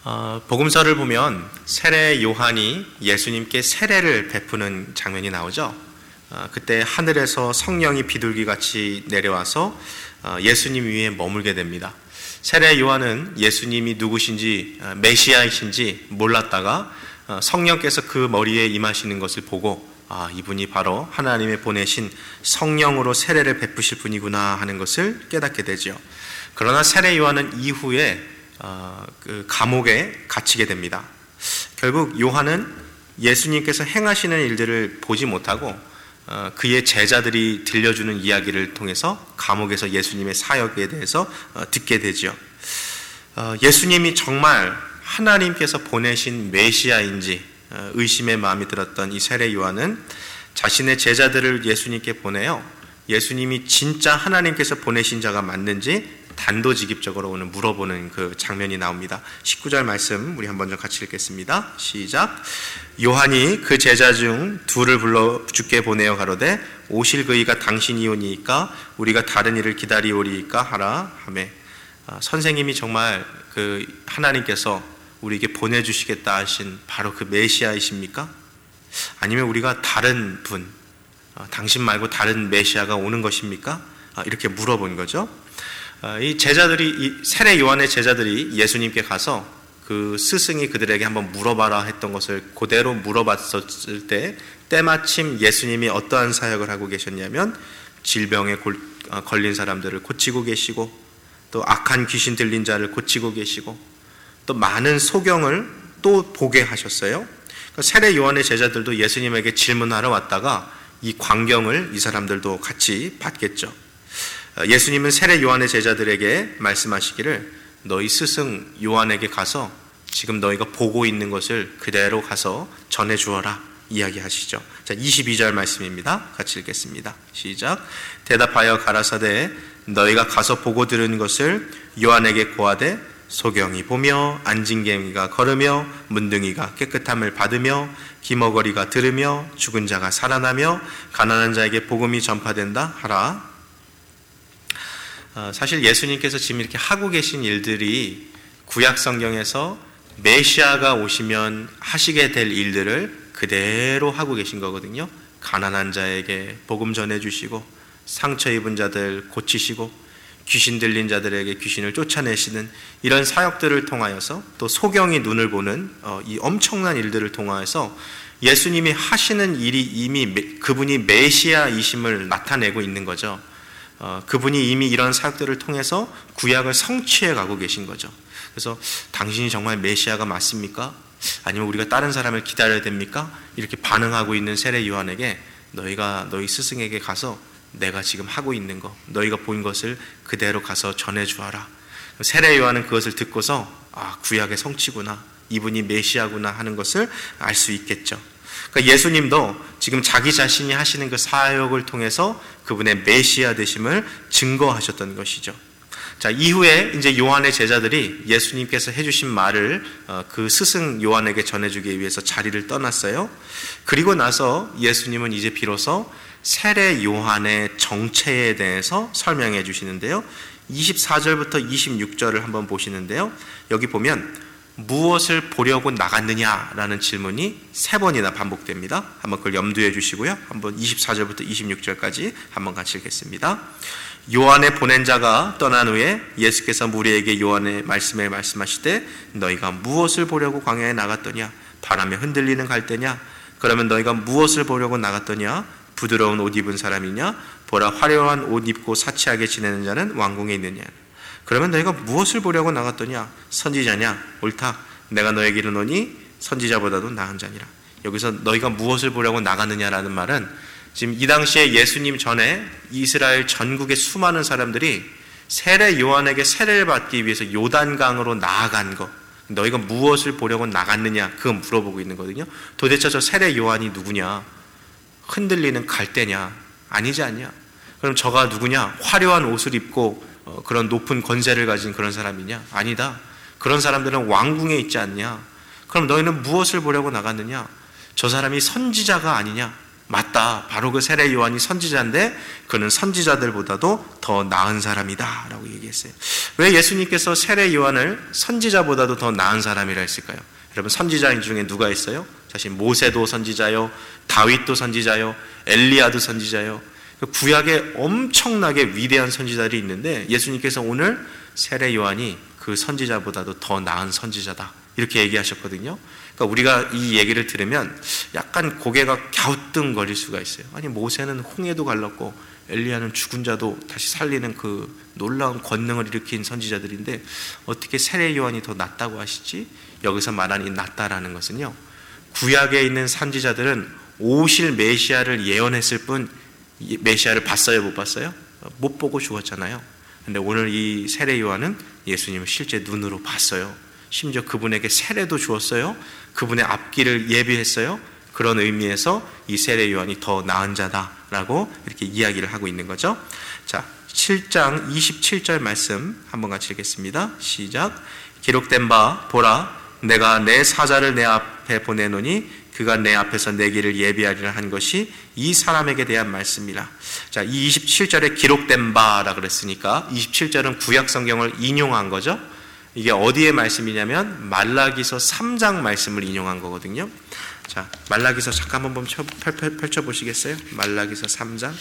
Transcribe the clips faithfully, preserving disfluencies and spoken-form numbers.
어, 복음서를 보면 세례 요한이 예수님께 세례를 베푸는 장면이 나오죠. 어, 그때 하늘에서 성령이 비둘기같이 내려와서 어, 예수님 위에 머물게 됩니다. 세례 요한은 예수님이 누구신지 어, 메시아이신지 몰랐다가 어, 성령께서 그 머리에 임하시는 것을 보고 아, 이분이 바로 하나님의 보내신 성령으로 세례를 베푸실 분이구나 하는 것을 깨닫게 되죠. 그러나 세례 요한은 이후에 어, 그 감옥에 갇히게 됩니다. 결국 요한은 예수님께서 행하시는 일들을 보지 못하고 어, 그의 제자들이 들려주는 이야기를 통해서 감옥에서 예수님의 사역에 대해서 어, 듣게 되죠. 어, 예수님이 정말 하나님께서 보내신 메시아인지 어, 의심의 마음이 들었던 이 세례 요한은 자신의 제자들을 예수님께 보내요. 예수님이 진짜 하나님께서 보내신 자가 맞는지 단도직입적으로 오늘 물어보는 그 장면이 나옵니다. 십구 절 말씀 우리 한번 좀 같이 읽겠습니다. 시작. 요한이 그 제자 중 둘을 불러 주께 보내어 가로되 오실 그이가 당신이오니이까 우리가 다른 이를 기다리오리이까 하라 하매. 아, 선생님이 정말 그 하나님께서 우리에게 보내주시겠다 하신 바로 그 메시아이십니까? 아니면 우리가 다른 분, 아, 당신 말고 다른 메시아가 오는 것입니까? 아, 이렇게 물어본 거죠. 이 제자들이, 이 세례 요한의 제자들이 예수님께 가서 그 스승이 그들에게 한번 물어봐라 했던 것을 그대로 물어봤을 때 때마침 예수님이 어떠한 사역을 하고 계셨냐면 질병에 걸린 사람들을 고치고 계시고 또 악한 귀신 들린 자를 고치고 계시고 또 많은 소경을 또 보게 하셨어요. 세례 요한의 제자들도 예수님에게 질문하러 왔다가 이 광경을 이 사람들도 같이 봤겠죠. 예수님은 세례 요한의 제자들에게 말씀하시기를 너희 스승 요한에게 가서 지금 너희가 보고 있는 것을 그대로 가서 전해주어라 이야기하시죠. 자, 이십이 절 말씀입니다. 같이 읽겠습니다. 시작. 대답하여 가라사대 너희가 가서 보고 들은 것을 요한에게 고하되 소경이 보며 안진개미가 걸으며 문둥이가 깨끗함을 받으며 기머거리가 들으며 죽은 자가 살아나며 가난한 자에게 복음이 전파된다 하라. 사실 예수님께서 지금 이렇게 하고 계신 일들이 구약 성경에서 메시아가 오시면 하시게 될 일들을 그대로 하고 계신 거거든요. 가난한 자에게 복음 전해주시고 상처 입은 자들 고치시고 귀신 들린 자들에게 귀신을 쫓아내시는 이런 사역들을 통하여서 또 소경이 눈을 보는 이 엄청난 일들을 통하여서 예수님이 하시는 일이 이미 그분이 메시아이심을 나타내고 있는 거죠. 어, 그분이 이미 이런 사역들을 통해서 구약을 성취해 가고 계신 거죠. 그래서 당신이 정말 메시아가 맞습니까? 아니면 우리가 다른 사람을 기다려야 됩니까? 이렇게 반응하고 있는 세례 요한에게 너희가 너희 스승에게 가서 내가 지금 하고 있는 거 너희가 본 것을 그대로 가서 전해주어라. 세례 요한은 그것을 듣고서 아, 구약의 성취구나, 이분이 메시아구나 하는 것을 알 수 있겠죠. 그러니까 예수님도 지금 자기 자신이 하시는 그 사역을 통해서 그분의 메시아 되심을 증거하셨던 것이죠. 자, 이후에 이제 요한의 제자들이 예수님께서 해주신 말을 그 스승 요한에게 전해주기 위해서 자리를 떠났어요. 그리고 나서 예수님은 이제 비로소 세례 요한의 정체에 대해서 설명해 주시는데요. 이십사 절부터 이십육 절을 한번 보시는데요. 여기 보면 무엇을 보려고 나갔느냐라는 질문이 세 번이나 반복됩니다. 한번 그걸 염두해 주시고요. 한번 이십사 절부터 이십육 절까지 한번 같이 읽겠습니다. 요한의 보낸 자가 떠난 후에 예수께서 무리에게 요한의 말씀에 말씀하시되 너희가 무엇을 보려고 광야에 나갔더냐? 바람에 흔들리는 갈대냐? 그러면 너희가 무엇을 보려고 나갔더냐? 부드러운 옷 입은 사람이냐? 보라 화려한 옷 입고 사치하게 지내는 자는 왕궁에 있느냐? 그러면 너희가 무엇을 보려고 나갔더냐? 선지자냐? 옳다. 내가 너에게 이르노니 선지자보다도 나은 자니라. 여기서 너희가 무엇을 보려고 나갔느냐라는 말은 지금 이 당시에 예수님 전에 이스라엘 전국의 수많은 사람들이 세례 요한에게 세례를 받기 위해서 요단강으로 나아간 거, 너희가 무엇을 보려고 나갔느냐 그거 물어보고 있는 거거든요. 도대체 저 세례 요한이 누구냐? 흔들리는 갈대냐? 아니지 않냐? 그럼 저가 누구냐? 화려한 옷을 입고 어, 그런 높은 권세를 가진 그런 사람이냐? 아니다. 그런 사람들은 왕궁에 있지 않냐? 그럼 너희는 무엇을 보려고 나갔느냐? 저 사람이 선지자가 아니냐? 맞다. 바로 그 세례 요한이 선지자인데 그는 선지자들보다도 더 나은 사람이다 라고 얘기했어요. 왜 예수님께서 세례 요한을 선지자보다도 더 나은 사람이라 했을까요? 여러분, 선지자 중에 누가 있어요? 사실 모세도 선지자요, 다윗도 선지자요, 엘리야도 선지자요. 구약에 엄청나게 위대한 선지자들이 있는데 예수님께서 오늘 세례 요한이 그 선지자보다도 더 나은 선지자다 이렇게 얘기하셨거든요. 그러니까 우리가 이 얘기를 들으면 약간 고개가 갸우뚱거릴 수가 있어요. 아니, 모세는 홍해도 갈랐고 엘리야는 죽은 자도 다시 살리는 그 놀라운 권능을 일으킨 선지자들인데 어떻게 세례 요한이 더 낫다고 하시지? 여기서 말하는 이 낫다라는 것은요, 구약에 있는 선지자들은 오실 메시아를 예언했을 뿐 메시아를 봤어요, 못 봤어요? 못 보고 죽었잖아요. 근데 오늘 이 세례 요한은 예수님을 실제 눈으로 봤어요. 심지어 그분에게 세례도 주었어요. 그분의 앞길을 예비했어요. 그런 의미에서 이 세례 요한이 더 나은 자다라고 이렇게 이야기를 하고 있는 거죠. 자, 칠 장 이십칠 절 말씀 한번 같이 읽겠습니다. 시작. 기록된 바 보라, 내가 내 사자를 내 앞에 보내노니 그가 내 앞에서 내 길을 예비하리라 한 것이 이 사람에게 대한 말씀이라. 자, 이 이십칠 절에 기록된 바라 그랬으니까 이십칠 절은 구약 성경을 인용한 거죠. 이게 어디의 말씀이냐면 말라기서 삼 장 말씀을 인용한 거거든요. 자, 말라기서 잠깐 한번 펼쳐보시겠어요? 말라기서 삼 장.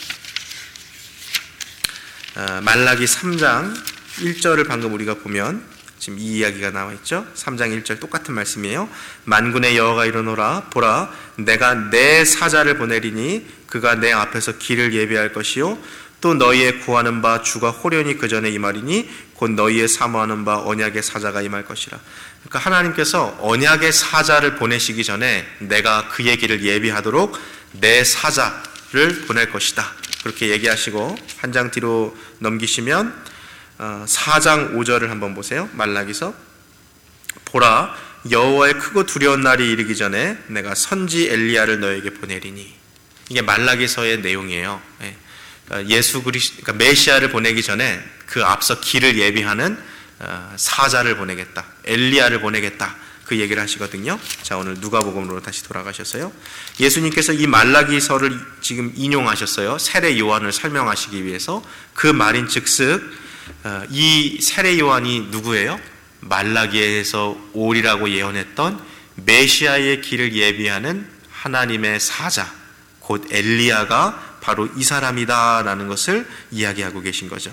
어, 말라기 삼 장 일 절을 방금 우리가 보면 지금 이 이야기가 나와 있죠. 삼 장 일 절 똑같은 말씀이에요. 만군의 여호와가 이르노라, 보라, 내가 내 사자를 보내리니 그가 내 앞에서 길을 예비할 것이요 또 너희의 구하는 바 주가 호련히 그 전에 임하리니 곧 너희의 사모하는 바 언약의 사자가 임할 것이라. 그러니까 하나님께서 언약의 사자를 보내시기 전에 내가 그의 길을 예비하도록 내 사자를 보낼 것이다. 그렇게 얘기하시고 한 장 뒤로 넘기시면 사 장 오 절을 한번 보세요. 말라기서 보라, 여호와의 크고 두려운 날이 이르기 전에 내가 선지 엘리야를 너에게 보내리니. 이게 말라기서의 내용이에요. 예수 그리스도, 그러니까 메시아를 보내기 전에 그 앞서 길을 예비하는 사자를 보내겠다, 엘리야를 보내겠다, 그 얘기를 하시거든요. 자, 오늘 누가복음으로 다시 돌아가셨어요. 예수님께서 이 말라기서를 지금 인용하셨어요. 세례 요한을 설명하시기 위해서. 그 말인 즉슨 이 세례 요한이 누구예요? 말라기에서 오리라고 예언했던 메시아의 길을 예비하는 하나님의 사자, 곧 엘리야가 바로 이 사람이다라는 것을 이야기하고 계신 거죠.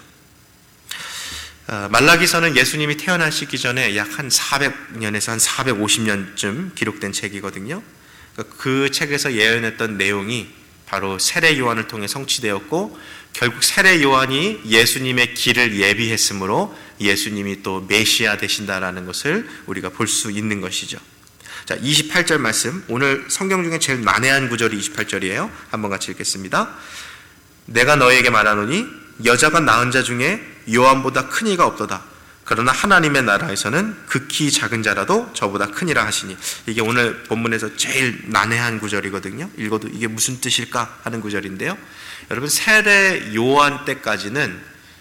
말라기서는 예수님이 태어나시기 전에 약 한 사백 년에서 한 사백오십 년쯤 기록된 책이거든요. 그 책에서 예언했던 내용이 바로 세례 요한을 통해 성취되었고, 결국 세례 요한이 예수님의 길을 예비했으므로 예수님이 또 메시아 되신다라는 것을 우리가 볼 수 있는 것이죠. 자, 이십팔 절 말씀, 오늘 성경 중에 제일 난해한 구절이 이십팔 절이에요. 한번 같이 읽겠습니다. 내가 너에게 말하노니 여자가 낳은 자 중에 요한보다 큰 이가 없도다. 그러나 하나님의 나라에서는 극히 작은 자라도 저보다 크니라 하시니. 이게 오늘 본문에서 제일 난해한 구절이거든요. 읽어도 이게 무슨 뜻일까 하는 구절인데요. 여러분, 세례 요한 때까지는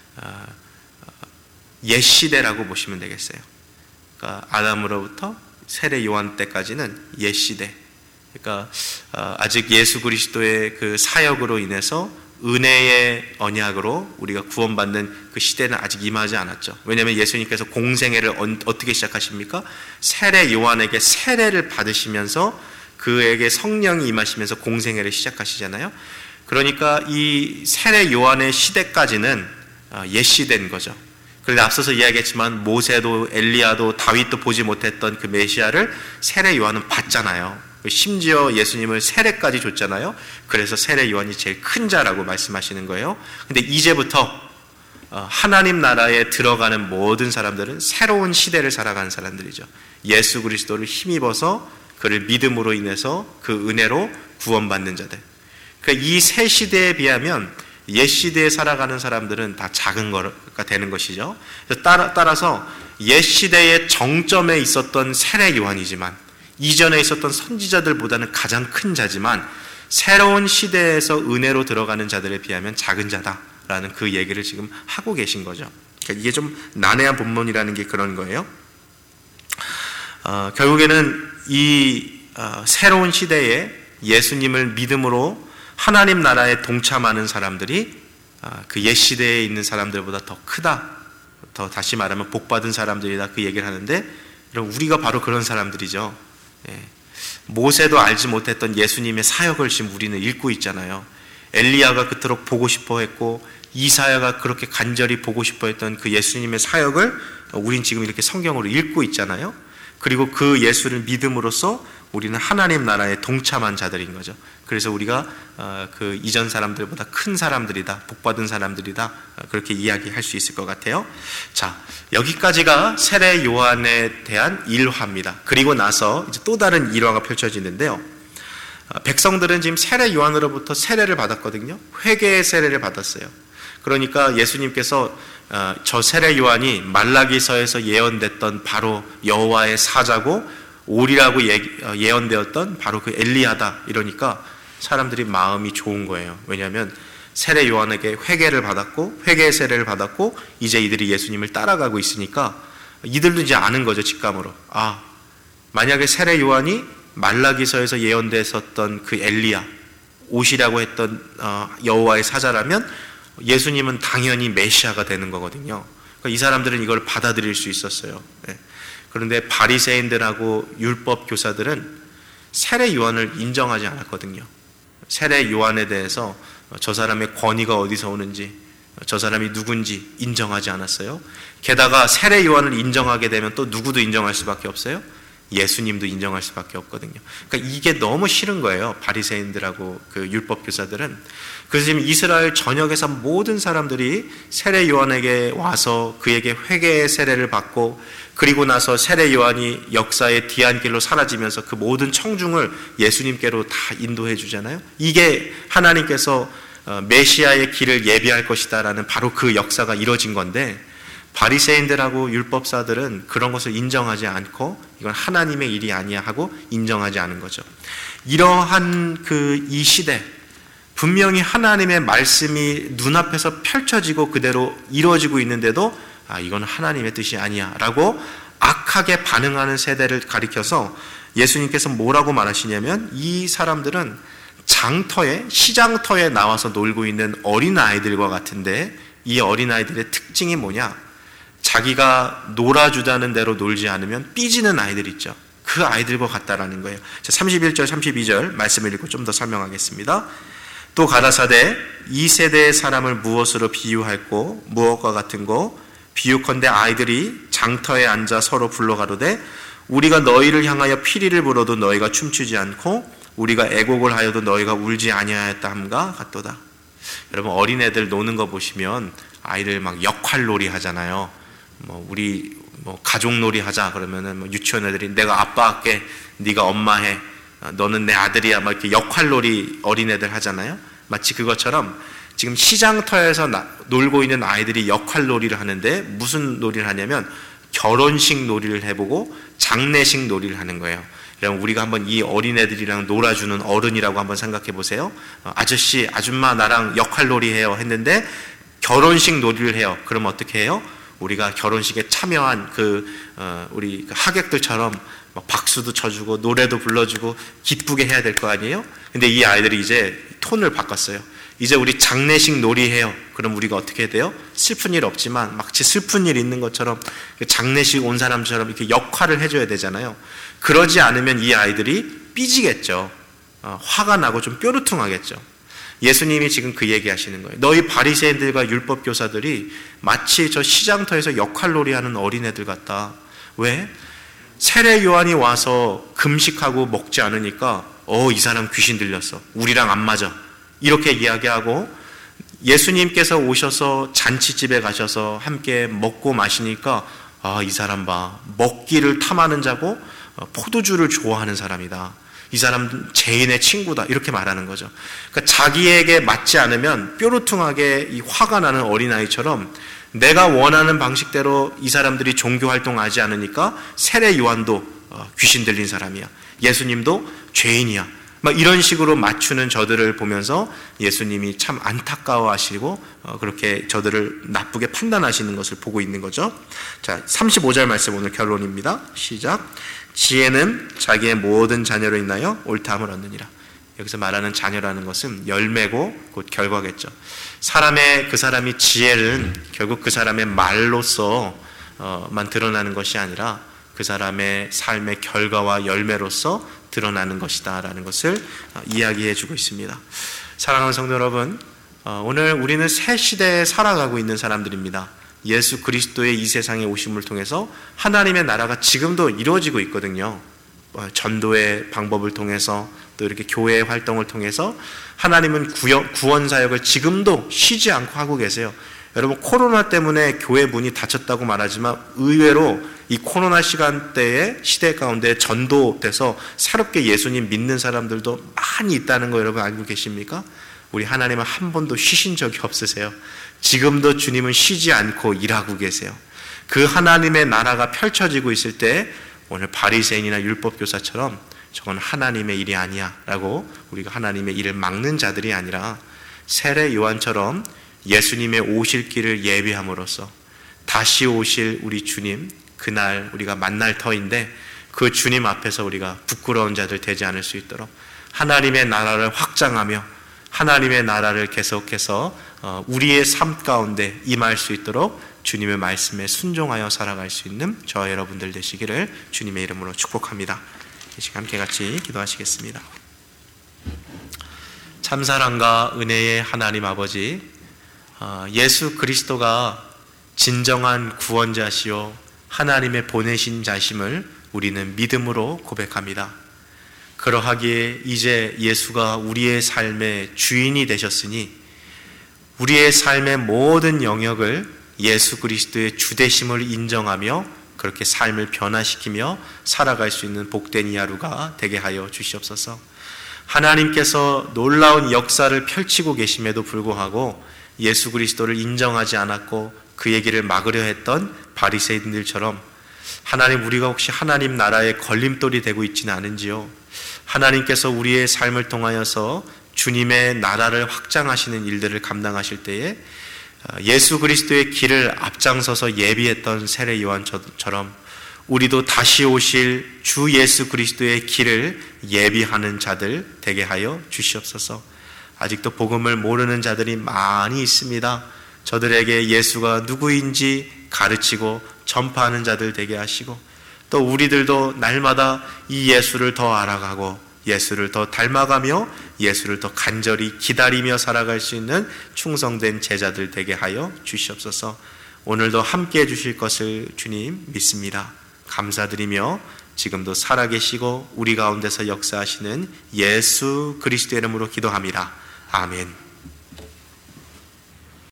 옛 시대라고 보시면 되겠어요. 그러니까 아담으로부터 세례 요한 때까지는 옛 시대. 그러니까 아직 예수 그리스도의 그 사역으로 인해서 은혜의 언약으로 우리가 구원받는 그 시대는 아직 임하지 않았죠. 왜냐하면 예수님께서 공생애를 어떻게 시작하십니까? 세례 요한에게 세례를 받으시면서 그에게 성령이 임하시면서 공생애를 시작하시잖아요. 그러니까 이 세례 요한의 시대까지는 옛 시대인 거죠. 그런데 앞서서 이야기했지만 모세도 엘리야도 다윗도 보지 못했던 그 메시아를 세례 요한은 봤잖아요. 심지어 예수님을 세례까지 줬잖아요. 그래서 세례 요한이 제일 큰 자라고 말씀하시는 거예요. 근데 이제부터 하나님 나라에 들어가는 모든 사람들은 새로운 시대를 살아가는 사람들이죠. 예수 그리스도를 힘입어서 그를 믿음으로 인해서 그 은혜로 구원받는 자들. 그러니까 이 새 시대에 비하면 옛 시대에 살아가는 사람들은 다 작은 거가 되는 것이죠. 따라, 따라서 옛 시대의 정점에 있었던 세례 요한이지만 이전에 있었던 선지자들보다는 가장 큰 자지만 새로운 시대에서 은혜로 들어가는 자들에 비하면 작은 자다라는 그 얘기를 지금 하고 계신 거죠. 그러니까 이게 좀 난해한 본문이라는 게 그런 거예요. 어, 결국에는 이 어, 새로운 시대에 예수님을 믿음으로 하나님 나라에 동참하는 사람들이 그 옛 시대에 있는 사람들보다 더 크다, 더 다시 말하면 복받은 사람들이다, 그 얘기를 하는데, 우리가 바로 그런 사람들이죠. 모세도 알지 못했던 예수님의 사역을 지금 우리는 읽고 있잖아요. 엘리야가 그토록 보고 싶어 했고 이사야가 그렇게 간절히 보고 싶어 했던 그 예수님의 사역을 우린 지금 이렇게 성경으로 읽고 있잖아요. 그리고 그 예수를 믿음으로써 우리는 하나님 나라에 동참한 자들인 거죠. 그래서 우리가 그 이전 사람들보다 큰 사람들이다, 복받은 사람들이다, 그렇게 이야기할 수 있을 것 같아요. 자, 여기까지가 세례 요한에 대한 일화입니다. 그리고 나서 이제 또 다른 일화가 펼쳐지는데요. 백성들은 지금 세례 요한으로부터 세례를 받았거든요. 회개의 세례를 받았어요. 그러니까 예수님께서 저 세례 요한이 말라기서에서 예언됐던 바로 여호와의 사자고 오리라고 예언되었던 바로 그 엘리야다, 이러니까 사람들이 마음이 좋은 거예요. 왜냐하면 세례 요한에게 회개를 받았고 회개의 세례를 받았고 이제 이들이 예수님을 따라가고 있으니까 이들도 이제 아는 거죠. 직감으로. 아, 만약에 세례 요한이 말라기서에서 예언됐었던 그 엘리야, 오시라고 했던 여호와의 사자라면 예수님은 당연히 메시아가 되는 거거든요. 그러니까 이 사람들은 이걸 받아들일 수 있었어요. 그런데 바리새인들하고 율법 교사들은 세례 요한을 인정하지 않았거든요. 세례 요한에 대해서 저 사람의 권위가 어디서 오는지, 저 사람이 누군지 인정하지 않았어요. 게다가 세례 요한을 인정하게 되면 또 누구도 인정할 수밖에 없어요. 예수님도 인정할 수밖에 없거든요. 그러니까 이게 너무 싫은 거예요. 바리새인들하고 그 율법 교사들은. 그래서 지금 이스라엘 전역에서 모든 사람들이 세례 요한에게 와서 그에게 회개의 세례를 받고, 그리고 나서 세례 요한이 역사의 뒤안길로 사라지면서 그 모든 청중을 예수님께로 다 인도해 주잖아요. 이게 하나님께서 메시아의 길을 예비할 것이다라는 바로 그 역사가 이뤄진 건데, 바리새인들하고 율법사들은 그런 것을 인정하지 않고 이건 하나님의 일이 아니야 하고 인정하지 않은 거죠. 이러한 그 이 시대, 분명히 하나님의 말씀이 눈앞에서 펼쳐지고 그대로 이루어지고 있는데도 아, 이건 하나님의 뜻이 아니야 라고 악하게 반응하는 세대를 가리켜서 예수님께서 뭐라고 말하시냐면, 이 사람들은 장터에, 시장터에 나와서 놀고 있는 어린아이들과 같은데, 이 어린아이들의 특징이 뭐냐? 자기가 놀아주자는 대로 놀지 않으면 삐지는 아이들 있죠. 그 아이들과 같다라는 거예요. 자, 삼십일 절 삼십이 절 말씀을 읽고 좀 더 설명하겠습니다. 또 가라사대 이 세대의 사람을 무엇으로 비유할꼬? 무엇과 같은고? 비유컨대 아이들이 장터에 앉아 서로 불러가로되 우리가 너희를 향하여 피리를 불어도 너희가 춤추지 않고 우리가 애곡을 하여도 너희가 울지 아니하였다 함과 같도다. 여러분, 어린애들 노는 거 보시면 아이들 막 역할놀이 하잖아요. 뭐 우리 뭐 가족놀이 하자 그러면은 뭐 유치원 애들이 내가 아빠 할게, 네가 엄마 해, 너는 내 아들이야, 막 이렇게 역할놀이 어린애들 하잖아요. 마치 그것처럼 지금 시장터에서 나, 놀고 있는 아이들이 역할놀이를 하는데, 무슨 놀이를 하냐면 결혼식 놀이를 해보고 장례식 놀이를 하는 거예요. 그럼 우리가 한번 이 어린애들이랑 놀아주는 어른이라고 한번 생각해 보세요. 아저씨, 아줌마 나랑 역할놀이 해요 했는데 결혼식 놀이를 해요. 그럼 어떻게 해요? 우리가 결혼식에 참여한 그 어, 우리 하객들처럼 막 박수도 쳐주고 노래도 불러주고 기쁘게 해야 될 거 아니에요? 근데 이 아이들이 이제 톤을 바꿨어요. 이제 우리 장례식 놀이해요. 그럼 우리가 어떻게 해야 돼요? 슬픈 일 없지만 마치 슬픈 일 있는 것처럼 장례식 온 사람처럼 이렇게 역할을 해줘야 되잖아요. 그러지 않으면 이 아이들이 삐지겠죠. 어, 화가 나고 좀 뾰루퉁하겠죠. 예수님이 지금 그 얘기 하시는 거예요. 너희 바리새인들과 율법 교사들이 마치 저 시장터에서 역할놀이 하는 어린애들 같다. 왜? 세례 요한이 와서 금식하고 먹지 않으니까 어, 이 사람 귀신 들렸어. 우리랑 안 맞아. 이렇게 이야기하고, 예수님께서 오셔서 잔치집에 가셔서 함께 먹고 마시니까 아, 이 사람 봐. 먹기를 탐하는 자고 포도주를 좋아하는 사람이다. 이 사람 죄인의 친구다. 이렇게 말하는 거죠. 그러니까 자기에게 맞지 않으면 뾰루퉁하게 이 화가 나는 어린아이처럼 내가 원하는 방식대로 이 사람들이 종교활동하지 않으니까 세례 요한도 귀신 들린 사람이야. 예수님도 죄인이야. 막 이런 식으로 맞추는 저들을 보면서 예수님이 참 안타까워하시고 그렇게 저들을 나쁘게 판단하시는 것을 보고 있는 거죠. 자, 삼십오 절 말씀 오늘 결론입니다. 시작. 지혜는 자기의 모든 자녀로 인하여 옳다함을 얻느니라. 여기서 말하는 자녀라는 것은 열매고 곧 결과겠죠. 사람의 그 사람이 지혜는 결국 그 사람의 말로서만 드러나는 것이 아니라 그 사람의 삶의 결과와 열매로서 드러나는 것이다 라는 것을 이야기해 주고 있습니다. 사랑하는 성도 여러분, 오늘 우리는 새 시대에 살아가고 있는 사람들입니다. 예수 그리스도의 이 세상에 오심을 통해서 하나님의 나라가 지금도 이루어지고 있거든요. 전도의 방법을 통해서 또 이렇게 교회 활동을 통해서 하나님은 구원 사역을 지금도 쉬지 않고 하고 계세요. 여러분, 코로나 때문에 교회 문이 닫혔다고 말하지만 의외로 이 코로나 시간대에 시대 가운데 전도돼서 새롭게 예수님 믿는 사람들도 많이 있다는 거 여러분 알고 계십니까? 우리 하나님은 한 번도 쉬신 적이 없으세요. 지금도 주님은 쉬지 않고 일하고 계세요. 그 하나님의 나라가 펼쳐지고 있을 때 오늘 바리새인이나 율법교사처럼 저건 하나님의 일이 아니야 라고 우리가 하나님의 일을 막는 자들이 아니라 세례 요한처럼 예수님의 오실 길을 예비함으로써 다시 오실 우리 주님, 그날 우리가 만날 터인데 그 주님 앞에서 우리가 부끄러운 자들 되지 않을 수 있도록 하나님의 나라를 확장하며 하나님의 나라를 계속해서 우리의 삶 가운데 임할 수 있도록 주님의 말씀에 순종하여 살아갈 수 있는 저와 여러분들 되시기를 주님의 이름으로 축복합니다. 이 시간 함께 같이 기도하시겠습니다. 참사랑과 은혜의 하나님 아버지, 예수 그리스도가 진정한 구원자시요 하나님의 보내신 자심을 우리는 믿음으로 고백합니다. 그러하기에 이제 예수가 우리의 삶의 주인이 되셨으니 우리의 삶의 모든 영역을 예수 그리스도의 주되심을 인정하며 그렇게 삶을 변화시키며 살아갈 수 있는 복된 이 하루가 되게 하여 주시옵소서. 하나님께서 놀라운 역사를 펼치고 계심에도 불구하고 예수 그리스도를 인정하지 않았고 그 얘기를 막으려 했던 바리새인들처럼 하나님, 우리가 혹시 하나님 나라의 걸림돌이 되고 있지는 않은지요? 하나님께서 우리의 삶을 통하여서 주님의 나라를 확장하시는 일들을 감당하실 때에 예수 그리스도의 길을 앞장서서 예비했던 세례 요한처럼 우리도 다시 오실 주 예수 그리스도의 길을 예비하는 자들 되게 하여 주시옵소서. 아직도 복음을 모르는 자들이 많이 있습니다. 저들에게 예수가 누구인지 가르치고 전파하는 자들 되게 하시고 또 우리들도 날마다 이 예수를 더 알아가고 예수를 더 닮아가며 예수를 더 간절히 기다리며 살아갈 수 있는 충성된 제자들 되게 하여 주시옵소서. 오늘도 함께해 주실 것을 주님 믿습니다. 감사드리며 지금도 살아계시고 우리 가운데서 역사하시는 예수 그리스도의 이름으로 기도합니다. 아멘.